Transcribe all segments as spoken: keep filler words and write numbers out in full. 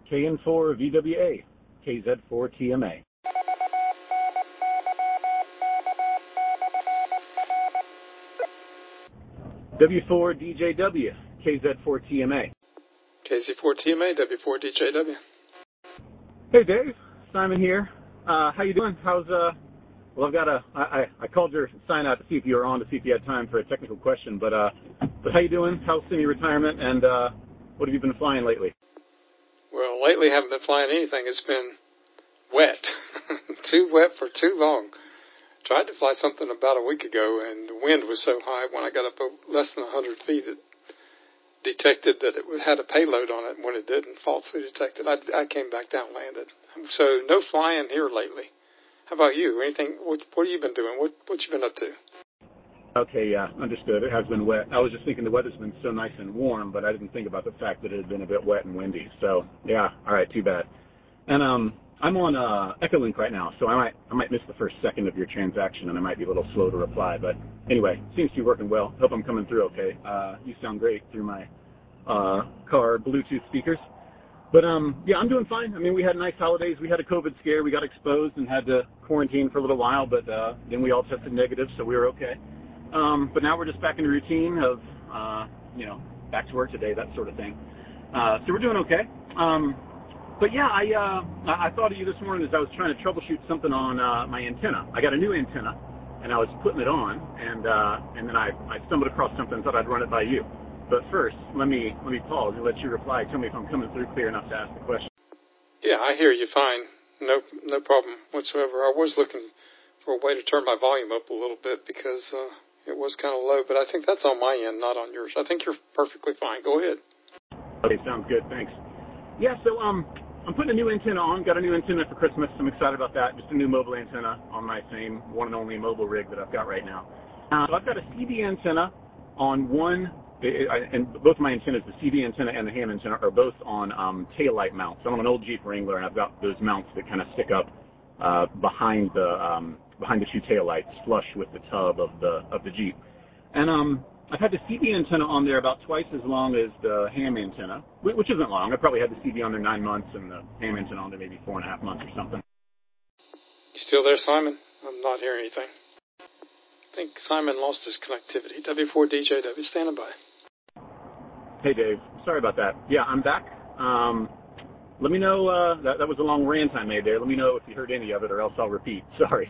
K N four V W A, K Z four T M A. W four D J W, K Z four T M A. K Z four T M A, W four D J W. Hey Dave, Simon here. Uh, how you doing? How's, uh, well I've got a, I, I, I called your sign out to see if you were on, to see if you had time for a technical question, but, uh, but how you doing? How's semi-retirement, and, uh, what have you been flying lately? Well, lately I haven't been flying anything. It's been wet. Too wet for too long. Tried to fly something about a week ago, and the wind was so high when I got up less than one hundred feet, it detected that it had a payload on it, and when it didn't, falsely detected, I, I came back down and landed. So no flying here lately. How about you? Anything? What, what have you been doing? What what you been up to? Okay, yeah, understood. It has been wet. I was just thinking the weather's been so nice and warm, but I didn't think about the fact that it had been a bit wet and windy. So, yeah, all right, too bad. And um, I'm on uh, Echolink right now, so I might I might miss the first second of your transaction, and I might be a little slow to reply. But anyway, seems to be working well. Hope I'm coming through okay. Uh, you sound great through my uh, car Bluetooth speakers. But um, yeah, I'm doing fine. I mean, we had nice holidays. We had a COVID scare. We got exposed and had to quarantine for a little while, but uh, then we all tested negative, so we were okay. Um, but now we're just back in the routine of, uh, you know, back to work today, that sort of thing. Uh, so we're doing okay. Um, but yeah, I, uh, I thought of you this morning as I was trying to troubleshoot something on, uh, my antenna. I got a new antenna and I was putting it on, and, uh, and then I, I stumbled across something and thought I'd run it by you. But first, let me, let me pause and let you reply. Tell me if I'm coming through clear enough to ask the question. Yeah, I hear you fine. No, no problem whatsoever. I was looking for a way to turn my volume up a little bit because, uh, it was kind of low, but I think that's on my end, not on yours. I think you're perfectly fine. Go ahead. Okay, sounds good. Thanks. Yeah, so um, I'm putting a new antenna on. Got a new antenna for Christmas. I'm excited about that. Just a new mobile antenna on my same one and only mobile rig that I've got right now. Uh, so I've got a C B antenna on one, it, I, and both my antennas, the C B antenna and the ham antenna, are both on um, taillight mounts. I'm on an old Jeep Wrangler, and I've got those mounts that kind of stick up uh, behind the um, behind the two taillights, flush with the tub of the of the Jeep. And um, I've had the C B antenna on there about twice as long as the ham antenna, which isn't long. I probably had the C B on there nine months and the ham antenna on there maybe four and a half months or something. You still there, Simon? I'm not hearing anything. I think Simon lost his connectivity. W four D J W, standing by. Hey, Dave. Sorry about that. Yeah, I'm back. Um, let me know. Uh, that, that was a long rant I made there. Let me know if you heard any of it, or else I'll repeat. Sorry.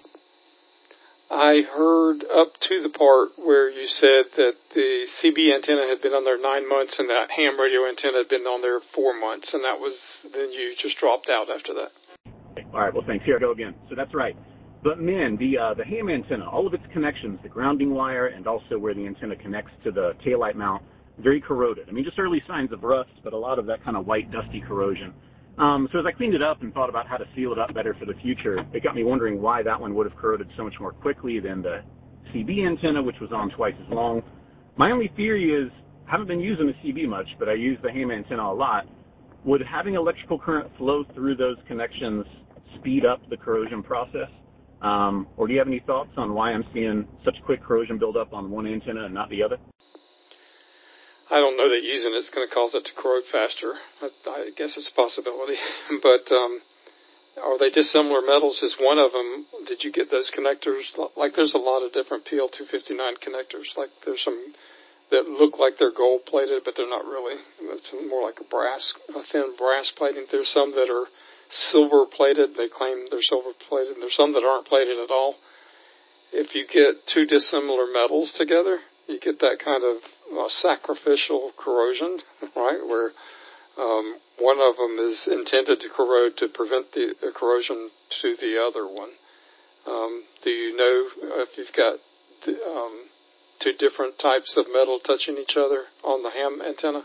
I heard up to the part where you said that the C B antenna had been on there nine months and that ham radio antenna had been on there four months, and that was, then you just dropped out after that. All right, well, thanks. Here I go again. So that's right. But, man, the uh, the ham antenna, all of its connections, the grounding wire and also where the antenna connects to the taillight mount, very corroded. I mean, just early signs of rust, but a lot of that kind of white, dusty corrosion. Um, so as I cleaned it up and thought about how to seal it up better for the future, it got me wondering why that one would have corroded so much more quickly than the C B antenna, which was on twice as long. My only theory is, I haven't been using the C B much, but I use the ham antenna a lot. Would having electrical current flow through those connections speed up the corrosion process? Um, or do you have any thoughts on why I'm seeing such quick corrosion buildup on one antenna and not the other? I don't know that using it's going to cause it to corrode faster. I, I guess it's a possibility. But um, are they dissimilar metals? Is one of them, did you get those connectors? Like there's a lot of different P L two fifty-nine connectors. Like there's some that look like they're gold-plated, but they're not really. It's more like a brass, a thin brass plating. There's some that are silver-plated. They claim they're silver-plated. There's some that aren't plated at all. If you get two dissimilar metals together, you get that kind of uh, sacrificial corrosion, right, where um, one of them is intended to corrode to prevent the uh, corrosion to the other one. Um, do you know if you've got the, um, two different types of metal touching each other on the ham antenna?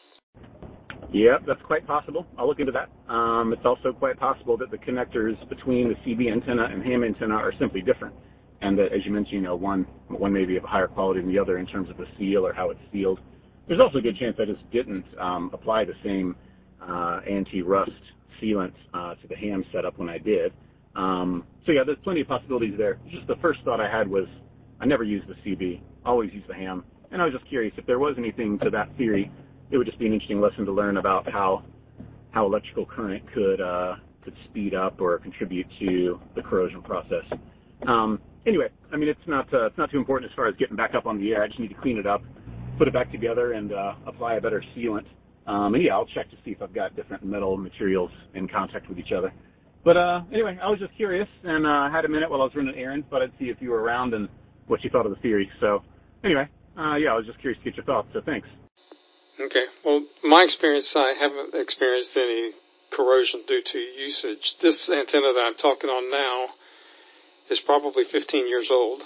Yep, that's quite possible. I'll look into that. Um, it's also quite possible that the connectors between the C B antenna and ham antenna are simply different. And that, as you mentioned, you know, one one may be of higher quality than the other in terms of the seal or how it's sealed. There's also a good chance I just didn't um, apply the same uh, anti-rust sealant uh, to the ham setup when I did. Um, so, yeah, there's plenty of possibilities there. Just the first thought I had was I never use the C B, always use the ham. And I was just curious if there was anything to that theory. It would just be an interesting lesson to learn about how how electrical current could uh, could speed up or contribute to the corrosion process. Um, anyway, I mean, it's not uh, it's not too important as far as getting back up on the air. I just need to clean it up, put it back together, and uh, apply a better sealant. Um, and yeah, I'll check to see if I've got different metal materials in contact with each other. But uh, anyway, I was just curious, and uh, had a minute while I was running errands, but I'd see if you were around and what you thought of the theory. So anyway, uh, yeah, I was just curious to get your thoughts, so thanks. Okay. Well, my experience, I haven't experienced any corrosion due to usage. This antenna that I'm talking on now is probably fifteen years old,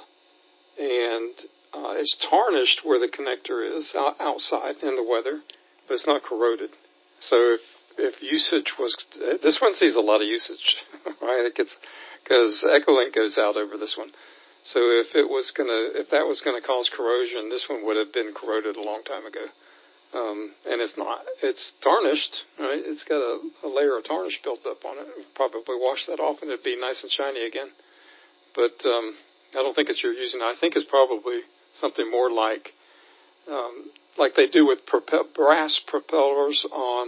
and uh, it's tarnished where the connector is outside in the weather, but it's not corroded. So if if usage was, this one sees a lot of usage, right? It gets, because Echolink goes out over this one. So if it was gonna, if that was gonna cause corrosion, this one would have been corroded a long time ago. Um, and it's not. It's tarnished, right? It's got a, a layer of tarnish built up on it. We'll probably wash that off and it'd be nice and shiny again. But um, I don't think it's you're using. I think it's probably something more like, um, like they do with propel, brass propellers on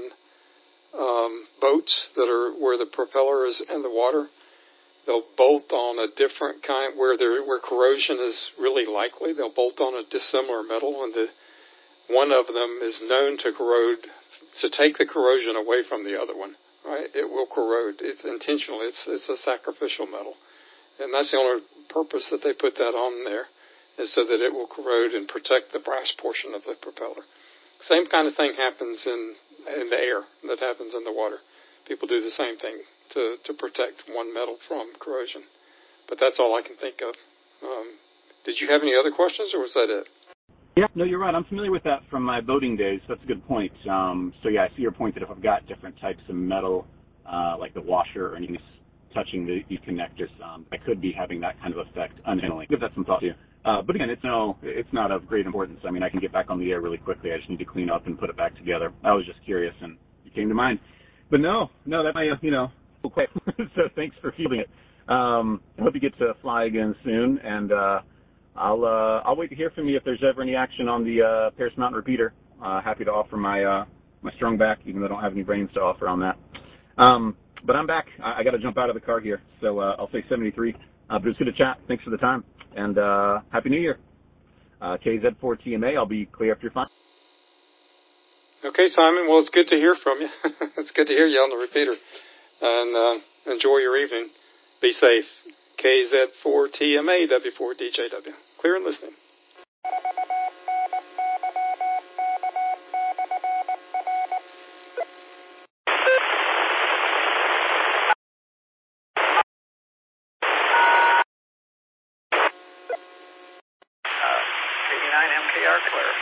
um, boats that are where the propeller is in the water. They'll bolt on a different kind where there where corrosion is really likely. They'll bolt on a dissimilar metal, and the one of them is known to corrode, to take the corrosion away from the other one, right? It will corrode. It's intentional. It's it's a sacrificial metal. And that's the only purpose that they put that on there, is so that it will corrode and protect the brass portion of the propeller. Same kind of thing happens in, in the air that happens in the water. People do the same thing to, to protect one metal from corrosion. But that's all I can think of. Um, did you have any other questions, or was that it? Yeah, no, you're right. I'm familiar with that from my boating days. That's a good point. Um, so, yeah, I see your point that if I've got different types of metal, uh, like the washer or anything touching the, the connectors, um, I could be having that kind of effect unknowingly. Give that some thought too. Uh, but again, it's no, it's not of great importance. I mean, I can get back on the air really quickly. I just need to clean up and put it back together. I was just curious, and it came to mind. But no, no, that might, you know, quick. So thanks for fielding it. Um, I hope you get to fly again soon, and uh, I'll uh, I'll wait to hear from you if there's ever any action on the uh, Paris Mountain repeater. Uh, happy to offer my uh, my strong back, even though I don't have any brains to offer on that. Um, but I'm back. I, I got to jump out of the car here, so uh, I'll say seventy-three. Uh, but it was good to chat. Thanks for the time, and uh, Happy New Year. Uh, K Z four T M A. I'll be clear after you're fine. Okay, Simon. Well, it's good to hear from you. It's good to hear you on the repeater, and uh, enjoy your evening. Be safe. K Z four T M A, W four D J W. Clear and listening. eighty-nine M K R clear.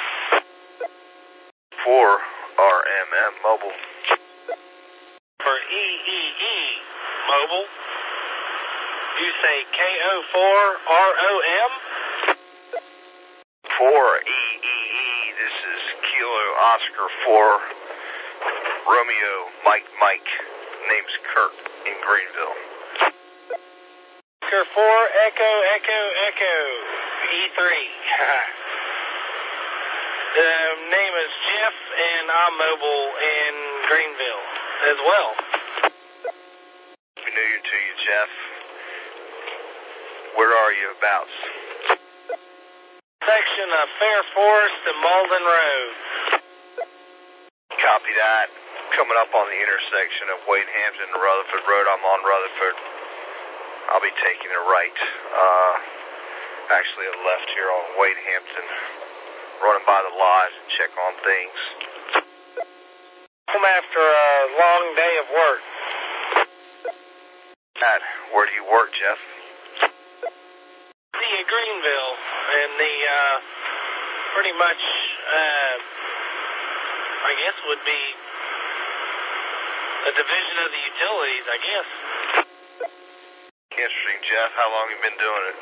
four R M M mobile. For E E E mobile, you say K O four R O M? four E E E, this is Kilo Oscar four Romeo Mike Mike. Name's Kurt in Greenville. Oscar four Echo Echo Echo E three. The name is Jeff, and I'm mobile in Greenville as well. Happy New Year to you, Jeff. Where are you abouts? Section of Fair Forest and Malden Road. Copy that. Coming up on the intersection of Wade Hampton and Rutherford Road. I'm on Rutherford. I'll be taking a right. Uh, actually a left here on Wade Hampton. Running by the lodge and check on things. Home after a long day of work. Matt, where do you work, Jeff? See, Greenville, and the, uh, pretty much, uh, I guess would be a division of the utilities, I guess. Interesting, Jeff. How long have you been doing it?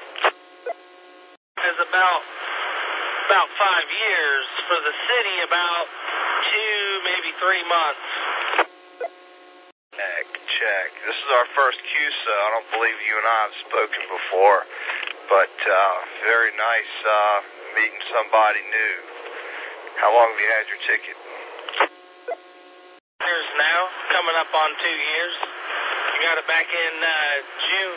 It's about, about five years. For the city, about two, maybe three months. Check, check. This is our first Q S O. I don't believe you and I have spoken before, but uh, very nice uh, meeting somebody new. How long have you had your ticket? There's now, coming up on two years. I got it back in uh, June.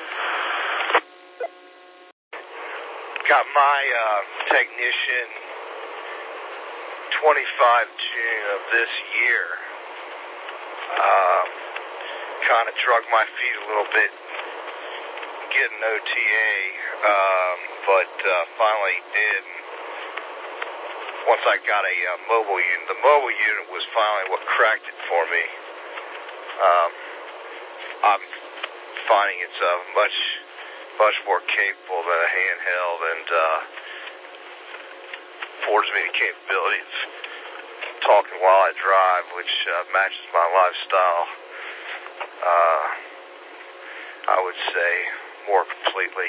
Got my uh, technician twenty-five June of this year. Um, kind of drug my feet a little bit getting O T A, um, but uh, finally did. Once I got a uh, mobile unit, the mobile unit was finally what cracked it for me. Um, I'm finding it's uh, much, much more capable than a handheld, and uh, affords me the capability of talking while I drive, which uh, matches my lifestyle. Uh, I would say more completely.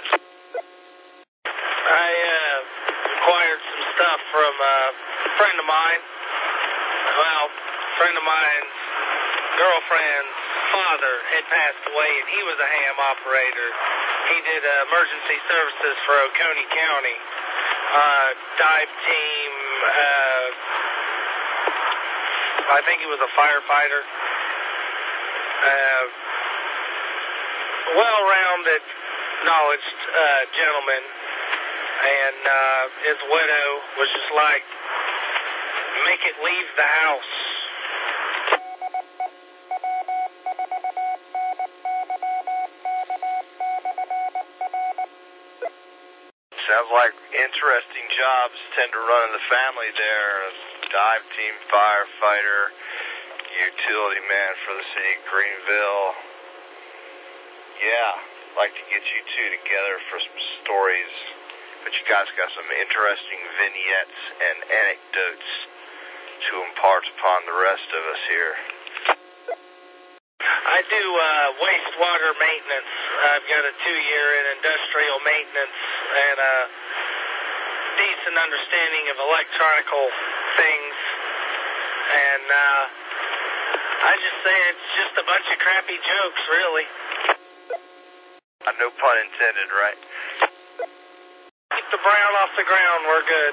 I uh, acquired some stuff from a friend of mine. Well, a friend of mine's girlfriend's father had passed away, and he was a ham operator. He did uh, emergency services for Oconee County. Uh, dive team, uh, I think he was a firefighter. Uh, well-rounded, knowledged uh, gentleman, and uh, his widow was just like, make it leave the house. Sounds like interesting jobs tend to run in the family there. Dive team, firefighter, utility man for the city of Greenville. Yeah, I'd like to get you two together for some stories. But you guys got some interesting vignettes and anecdotes to impart upon the rest of us here. I do uh, wastewater maintenance. I've got a two-year in industrial maintenance and a decent understanding of electronical things. And uh, I just say it's just a bunch of crappy jokes, really. Uh, no pun intended, right? Keep the brown off the ground, we're good.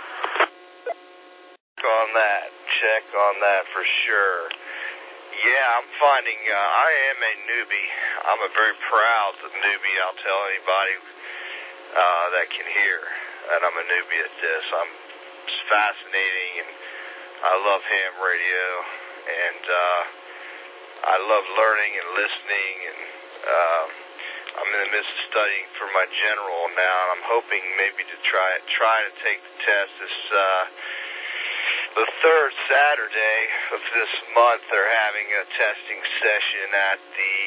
Check on that. Check on that for sure. Yeah, I'm finding uh, I am a newbie. I'm a very proud newbie, I'll tell anybody uh, that can hear. And I'm a newbie at this. I'm it's fascinating, and I love ham radio, and uh, I love learning and listening, and uh, I'm in the midst of studying for my general now, and I'm hoping maybe to try try to take the test this uh, the third Saturday of this month. They're having a testing session at the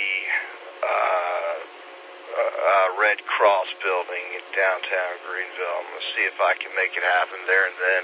uh, uh, Red Cross building in downtown Greenville. I'm going to see if I can make it happen there and then.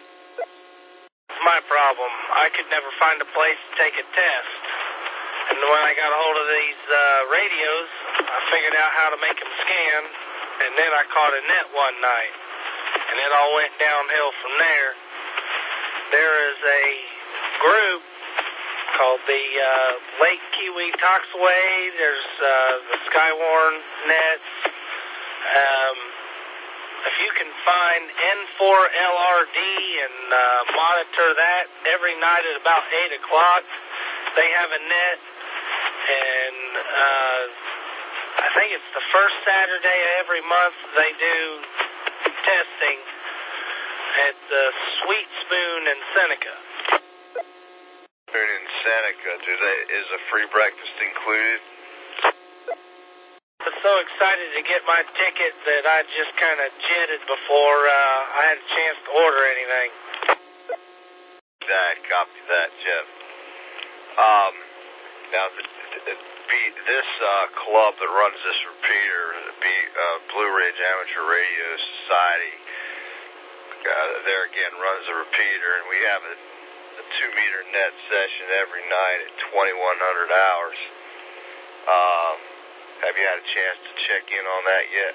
It's my problem. I could never find a place to take a test. And when I got a hold of these uh, radios, I figured out how to make them scan, and then I caught a net one night. And it all went downhill from there. There is a group called the uh, Lake Kiwi Toxaway. There's uh, the Skywarn nets. Um, if you can find N four L R D and uh, monitor that every night at about eight o'clock, they have a net. And uh, I think it's the first Saturday of every month they do testing at the Sweet Spoon in Seneca. Spoon in Seneca, do they? Is a free breakfast included? I was so excited to get my ticket that I just kind of jetted before uh, I had a chance to order anything. That, copy that, Jeff. Um, now, the, the, the, this uh, club that runs this repeater, the B, uh, Blue Ridge Amateur Radio Society, uh, there again runs a repeater, and we have a, a two-meter net session every night at twenty-one hundred hours. Um, have you had a chance to check in on that yet?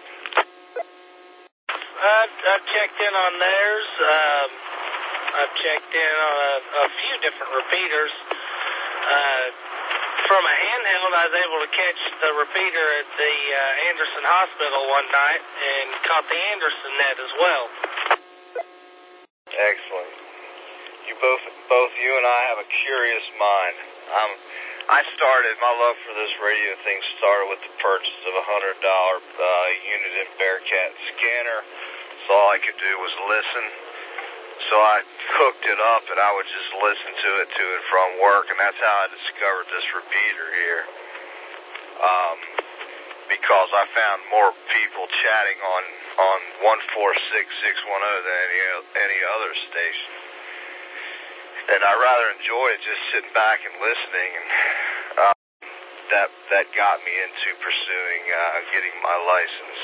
I've, I've checked in on theirs. Um, I've checked in on a, a few different repeaters. Uh, from a handheld, I was able to catch the repeater at the uh, Anderson Hospital one night and caught the Anderson net as well. Excellent. You both, both you and I have a curious mind. Um, I started, my love for this radio thing started with the purchase of a one hundred dollars uh, unit in Bearcat scanner. So all I could do was listen. So I hooked it up, and I would just listen to it to and from work, and that's how I discovered this repeater here. Um, because I found more people chatting on, on one four six six one zero than any, any other station. And I rather enjoyed just sitting back and listening, and uh, that that got me into pursuing uh, getting my license.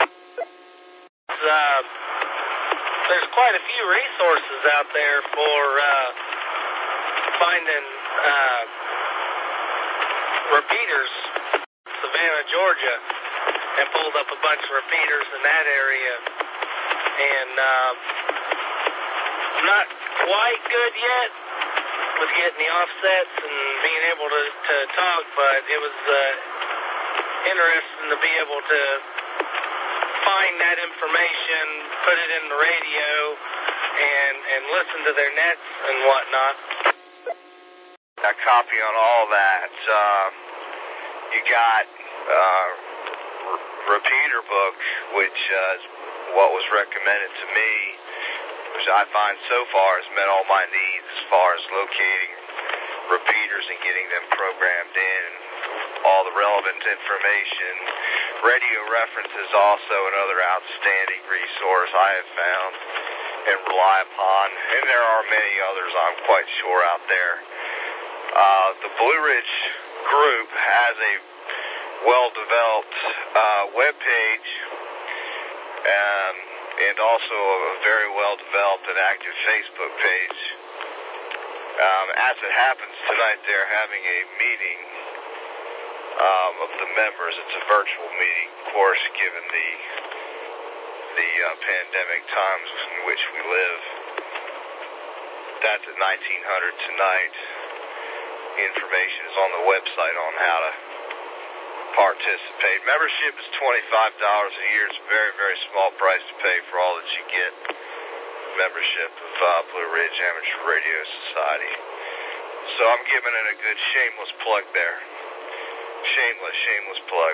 Uh, there's quite a few resources out there for uh, finding uh, repeaters. Savannah, Georgia, and pulled up a bunch of repeaters in that area, and um, I'm not quite good yet with getting the offsets and being able to, to talk, but it was uh, interesting to be able to find that information, put it in the radio, and, and listen to their nets and whatnot. A copy on all that. Uh, you got uh, r- repeater book, which uh, is what was recommended to me, which I find so far has met all my needs as far as locating repeaters and getting them programmed in, all the relevant information. Radio Reference is also another outstanding resource I have found and rely upon, and there are many others I'm quite sure out there. Uh, the Blue Ridge group has a well-developed uh, web page, um, and also a very well-developed and active Facebook page. Um, as it happens, tonight they're having a meeting um, of the members. It's a virtual meeting, of course, given the the uh, pandemic times in which we live. That's at nineteen hundred tonight. Information is on the website on how to participate. Membership is twenty-five dollars a year. It's a very, very small price to pay for all that you get. Membership of uh, Blue Ridge Amateur Radio Society. So I'm giving it a good shameless plug there. Shameless, shameless plug.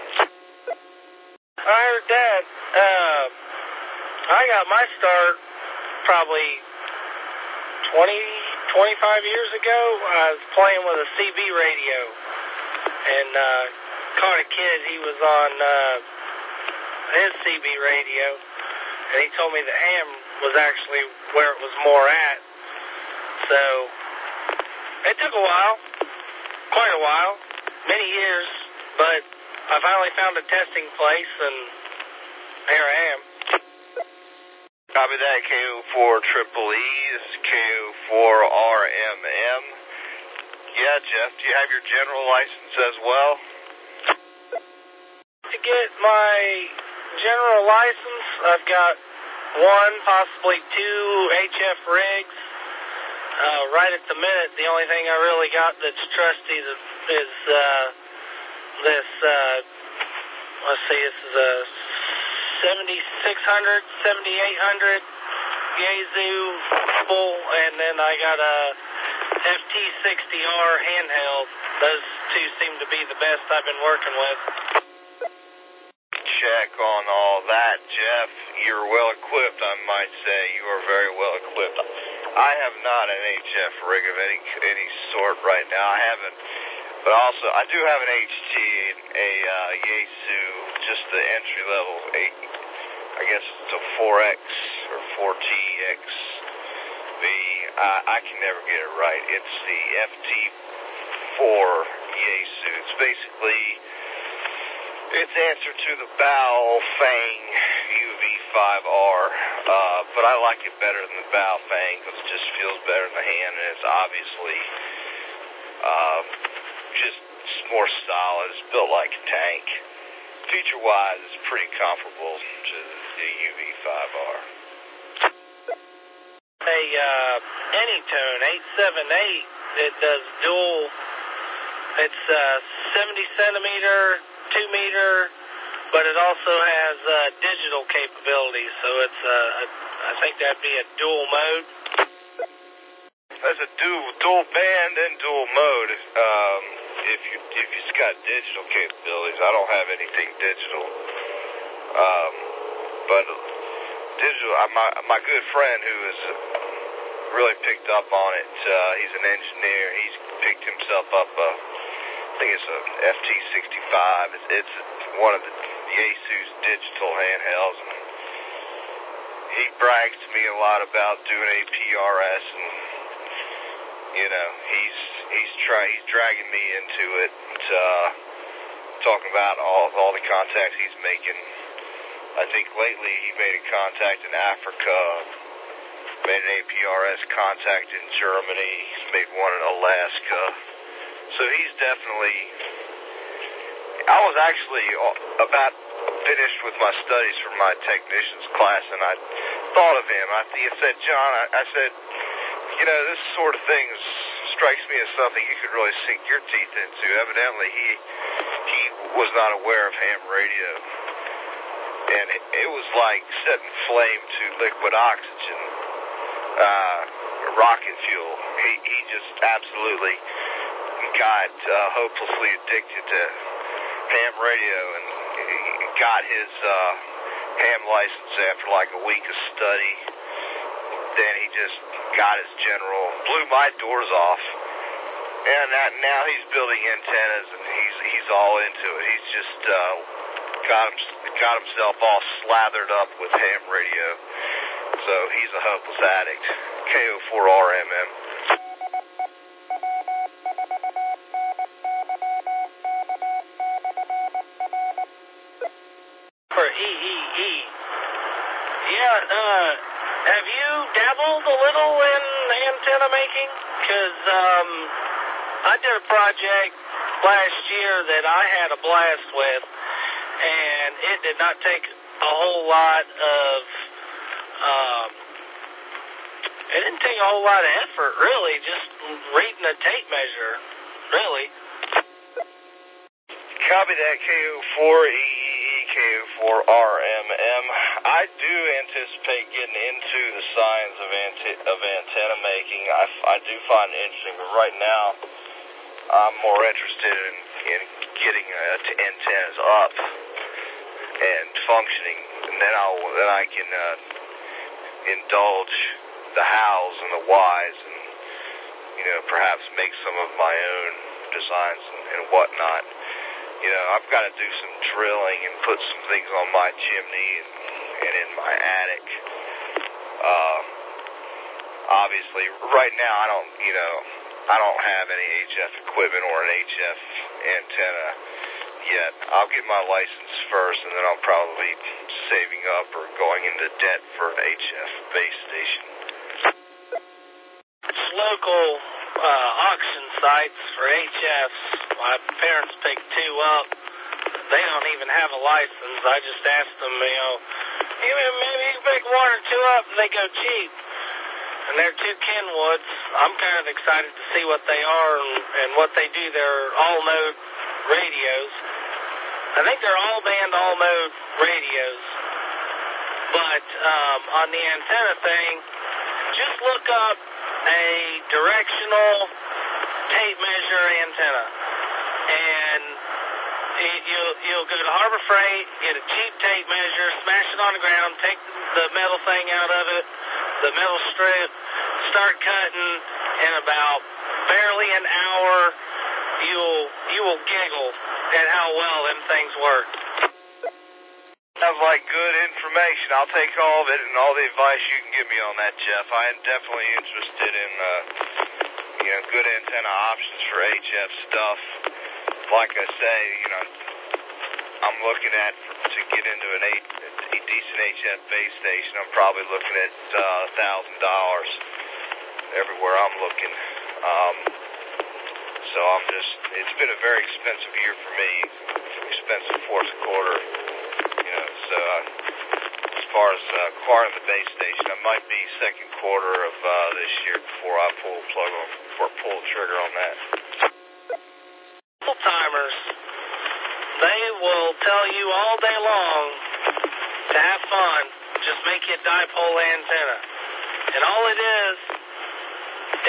I heard that. Uh, I got my start probably twenty, twenty-five years ago. I was playing with a C B radio and uh, caught a kid. He was on uh, his C B radio, and he told me the A M was actually where it was more at. So it took a while, quite a while, many years, but I finally found a testing place, and here I am. Copy that, K O four Triple E. This is K O four R M M. Yeah, Jeff, do you have your general license as well? To get my general license, I've got one, possibly two H F rigs. Uh, right at the minute, the only thing I really got that's trusty is, is uh, this, uh, let's see, this is a seventy-six hundred, seventy-eight hundred Yaesu bull, and then I got a F T sixty R handheld. Those two seem to be the best I've been working with. Check on all that, Jeff. You're well equipped, I might say. You are very well equipped. I have not an H F rig of any any sort right now. I haven't, but also I do have an H T, a uh, Yaesu, just the entry level. A, I guess it's a four X or four T X V. I, I can never get it right. It's the F T four Yaesu. It's basically its answer to the Bow Fang U V five R, uh, but I like it better than the Bow Fang because it just feels better in the hand, and it's obviously uh, just more solid. It's built like a tank. Feature-wise, it's pretty comparable to the U V five R. A uh, Anytone eight seven eight, it does dual, it's uh, seventy centimeter, two meter, but it also has uh, digital capabilities, so it's uh, a, I think that'd be a dual mode. as a dual dual band and dual mode. Um, if you if it's got digital capabilities, I don't have anything digital. Um, but digital, uh, my my good friend who has really picked up on it. Uh, he's an engineer. He's picked himself up a, I think it's a F T sixty-five. It's, it's one of the, the Asus digital handhelds. And he brags to me a lot about doing A P R S, and you know, he's he's try he's dragging me into it, uh, talking about all all the contacts he's making. I think lately he made a contact in Africa, made an A P R S contact in Germany, he's made one in Alaska. So he's definitely. I was actually about finished with my studies for my technician's class, and I thought of him. I he said, John, I, I said, you know, this sort of thing strikes me as something you could really sink your teeth into. Evidently, he he was not aware of ham radio, and it, it was like setting flame to liquid oxygen, uh, rocket fuel. He he just absolutely got uh, hopelessly addicted to ham radio, and he got his uh, ham license after like a week of study. Then he just got his general, blew my doors off, and that, now he's building antennas, and he's he's all into it. He's just uh, got him, got himself all slathered up with ham radio. So he's a hopeless addict. K O four R M M. For E E E. Yeah, uh, have you dabbled a little in antenna making? Because um, I did a project last year that I had a blast with, and it did not take a whole lot of, um, it didn't take a whole lot of effort, really, just reading a tape measure, really. Copy that, K O four E E E, K O four R M M. I do anticipate getting into the science of, ante- of antenna making. I, f- I do find it interesting, but right now I'm more interested in, in getting uh, t- antennas up and functioning, and then I'll then I can uh, indulge the hows and the whys, and you know, perhaps make some of my own designs and, and whatnot. You know, I've got to do some drilling and put some things on my chimney and, and in my attic. Uh, obviously, right now I don't, you know, I don't have any H F equipment or an H F antenna yet. I'll get my license first, and then I'll probably be saving up or going into debt for an H F base station. Local uh, auction sites for H Fs. My parents picked two up. They don't even have a license. I just asked them, you know, hey, maybe you can pick one or two up, and they go cheap. And they're two Kenwoods. I'm kind of excited to see what they are and, and what they do. They're all-mode radios. I think they're all-band, all-mode radios. But um, on the antenna thing, just look up a directional tape measure antenna, and it, you'll, you'll go to Harbor Freight, get a cheap tape measure, smash it on the ground, take the metal thing out of it, the metal strip, start cutting. In about barely an hour, you'll you will giggle at how well them things work. Sounds like good information. I'll take all of it and all the advice you can give me on that, Jeff. I am definitely interested in, uh, you know, good antenna options for H F stuff. Like I say, you know, I'm looking at, to get into an eight, a decent H F base station, I'm probably looking at uh, one thousand dollars everywhere I'm looking. Um, so I'm just, it's been a very expensive year for me, expensive fourth quarter. You know, so uh, as far as uh, acquiring the base station, it might be second quarter of uh, this year before I pull the plug on, before I pull the trigger on that. Full timers, they will tell you all day long to have fun. Just make you a dipole antenna, and all it is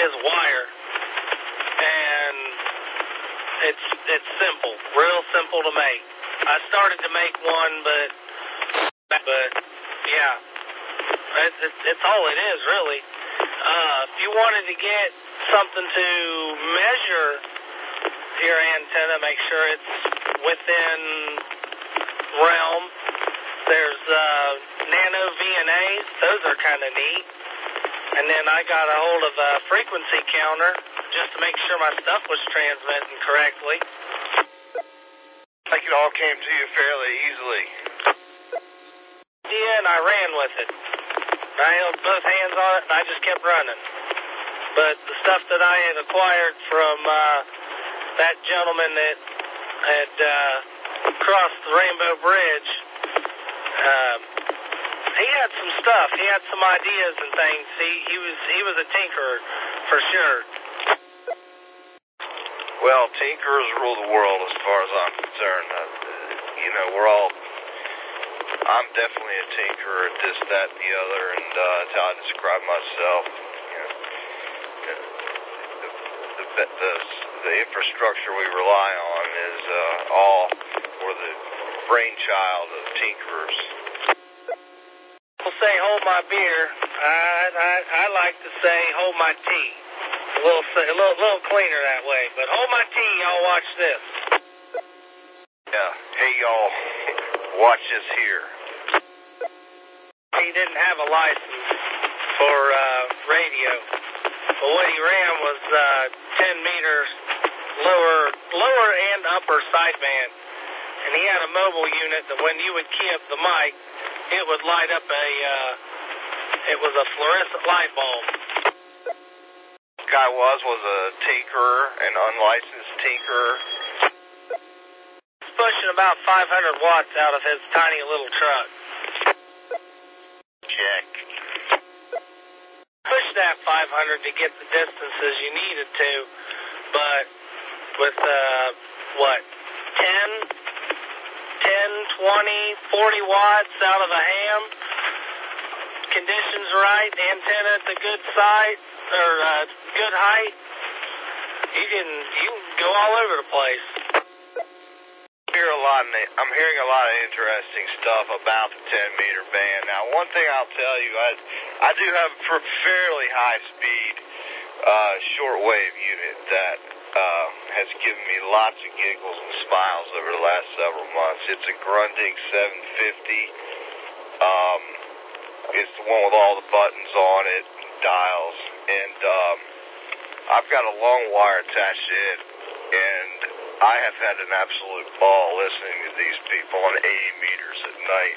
his wire, and it's it's simple, real simple to make. I started to make one, but but yeah, it's it's, it's all it is really. Uh, if you wanted to get something to measure your antenna, make sure it's within realm. There's uh, nano V N As. Those are kind of neat. And then I got a hold of a frequency counter just to make sure my stuff was transmitting correctly. Like it all came to you fairly easily. Yeah, and I ran with it. I held both hands on it, and I just kept running. But the stuff that I had acquired from uh, that gentleman that had uh, crossed the Rainbow Bridge, um, he had some stuff. He had some ideas and things. He he was he was a tinkerer for sure. Well, tinkerers rule the world as far as I'm concerned. Uh, you know, we're all. I'm definitely a tinkerer at this, that, and the other, and uh, that's how I describe myself. You know, the, the, the, the, the infrastructure we rely on is uh, all for the brainchild of tinkerers. People say hold my beer. I, I I like to say hold my tea. A little a little little cleaner that way. But hold my tea. Y'all watch this. Yeah. Hey y'all, watch this here. He didn't have a license for uh, radio, but what he ran was uh, ten meters lower lower and upper sideband, and he had a mobile unit that when you would key up the mic, it would light up a, uh, it was a fluorescent light bulb. Guy was, was a tinkerer, an unlicensed tinkerer. He's pushing about five hundred watts out of his tiny little truck. Check. Push that five hundred to get the distances you needed to, but with, uh, what, ten, ten, twenty, forty watts out of a ham, conditions right, antenna at the good side, or uh, good height, you can you can go all over the place. Hear a lot. I'm hearing a lot of interesting stuff about the ten meter band. Now, one thing I'll tell you, I I do have a fairly high speed uh, shortwave unit that uh, has given me lots of giggles and smiles over the last several months. It's a Grundig seven fifty. Um, it's the one with all the buttons on it, dials, and um, I've got a long wire attached to it, and I have had an absolute ball listening to these people on eighty meters at night.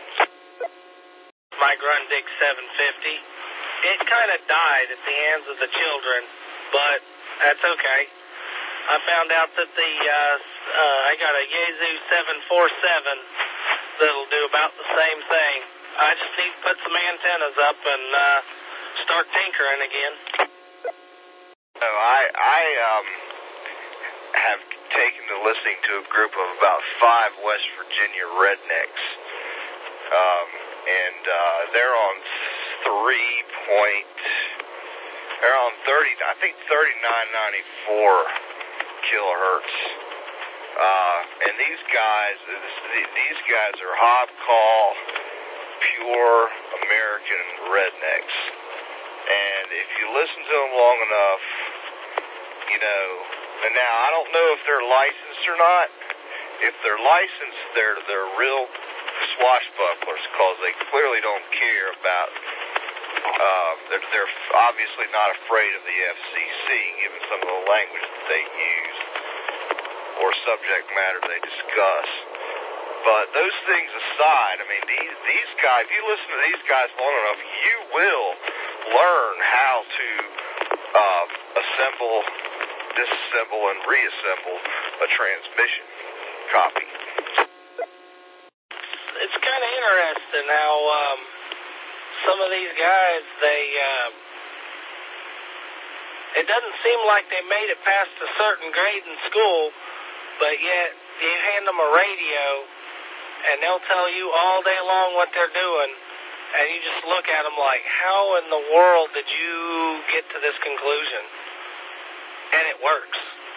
My Grundig seven fifty, it kind of died at the hands of the children, but that's okay. I found out that the uh, uh, I got a Yaesu seven forty-seven that'll do about the same thing. I just need to put some antennas up and uh, start tinkering again. So I I um have taken to listening to a group of about five West Virginia rednecks, um, and uh, they're on three point. They're on thirty. I think thirty-nine ninety-four kilohertz. Uh, and these guys, these guys are hobcall, pure American rednecks. And if you listen to them long enough, you know. And now I don't know if they're licensed or not. If they're licensed, they're they're real swashbucklers because they clearly don't care about. Uh, they're they're obviously not afraid of the F C C, given some of the language that they use or subject matter they discuss. But those things aside, I mean, these these guys. If you listen to these guys long enough, you will learn how to uh, assemble, disassemble, and reassemble a transmission copy. It's kind of interesting how um, some of these guys, they, uh, it doesn't seem like they made it past a certain grade in school, but yet you hand them a radio and they'll tell you all day long what they're doing, and you just look at them like, how in the world did you get to this conclusion? And it works.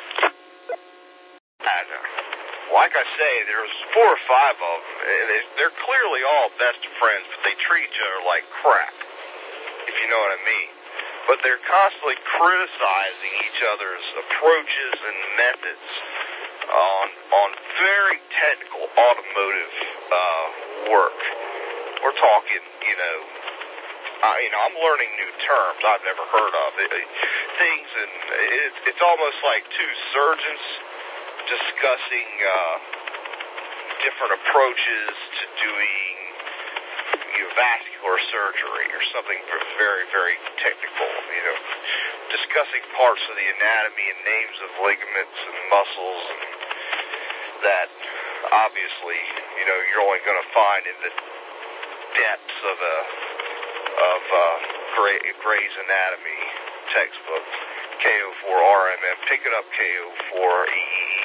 And, uh, like I say, there's four or five of them. They're clearly all best of friends, but they treat each other like crap, if you know what I mean. But they're constantly criticizing each other's approaches and methods on on very technical automotive uh, work. We're talking, you know, I, you know, I'm learning new terms I've never heard of. It, it, things, and it, it's almost like two surgeons discussing uh, different approaches to doing you know, vascular surgery or something very, very technical, you know, discussing parts of the anatomy and names of ligaments and muscles and that obviously, you know, you're only going to find in the depths of a of a Gray, Gray's Anatomy textbook. K O four R M M. Pick it up, K O four E E.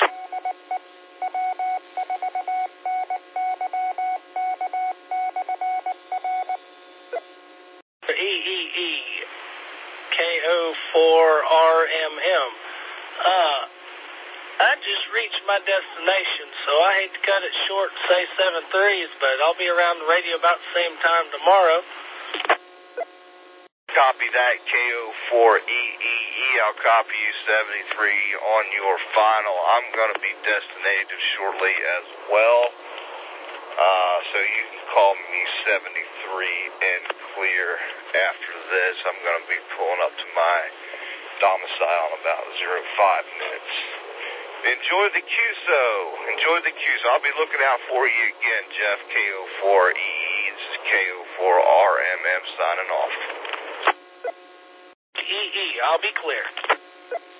E E E. K O four R M M. Uh, I just reached my destination, so I hate to cut it short and say seven threes, but I'll be around the radio about the same time tomorrow. Copy that, K O four E E E. I'll copy you seventy-three on your final. I'm going to be destinated shortly as well. Uh, so you can call me seventy-three and clear after this. I'm going to be pulling up to my domicile in about zero five minutes. Enjoy the Q S O. Enjoy the Q S O. I'll be looking out for you again, Jeff. K O four E E. This is K O four R M M signing off. E E, I'll be clear.